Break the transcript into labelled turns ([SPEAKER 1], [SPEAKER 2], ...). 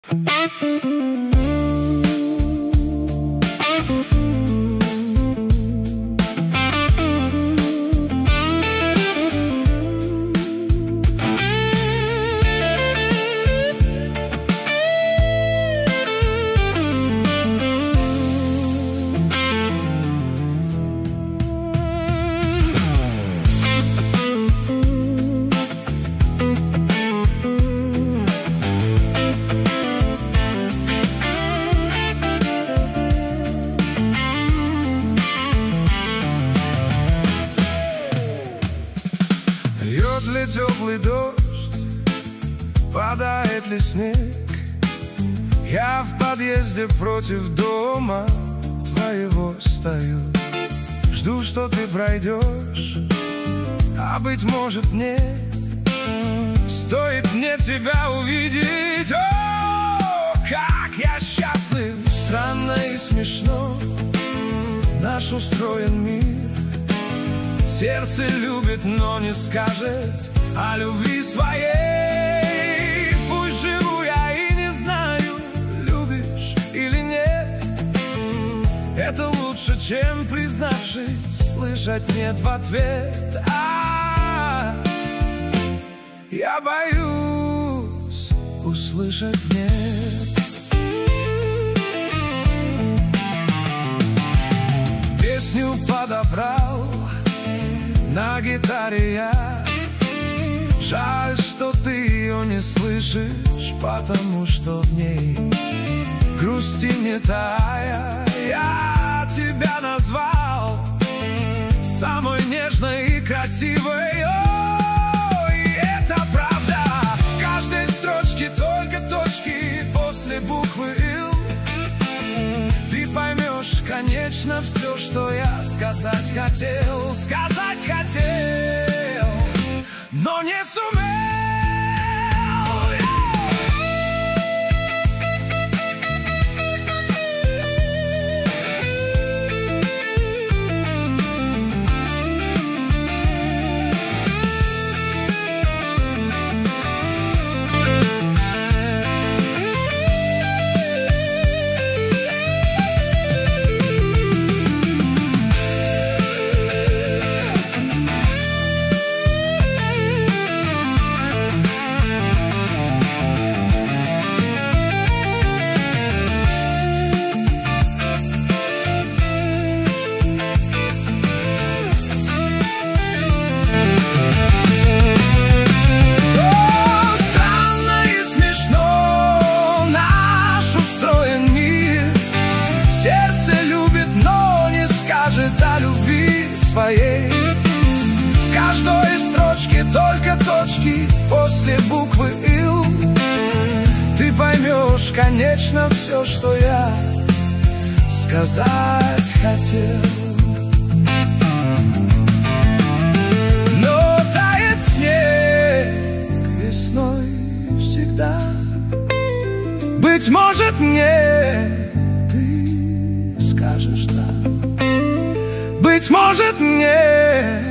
[SPEAKER 1] Льет ли теплый дождь, падает ли снег? Я в подъезде против дома твоего стою. Жду, что ты пройдешь, а быть может нет. Стоит мне тебя увидеть, о, как я счастлив! Странно и смешно наш устроен мир. Сердце любит, но не скажет о любви своей. Пусть живу я и не знаю, любишь или нет. Это лучше, чем, признавшись, слышать нет в ответ. Я боюсь услышать нет. Песню подобрал на гитаре я. Жаль, что ты ее не слышишь, потому что в ней грусти не тая. Я тебя назвал самой нежной и красивой. О, и это правда. В каждой строчке только точки после буквы «Л». Ты поймешь, конечно, все, что я сказать хотел. Сказать хотел, но не сумел. О любви своей. В каждой строчке только точки после буквы «Л». Ты поймешь, конечно, все, что я сказать хотел. Но тает снег весной всегда. Быть может, мне ты скажешь «да». Быть может, нет.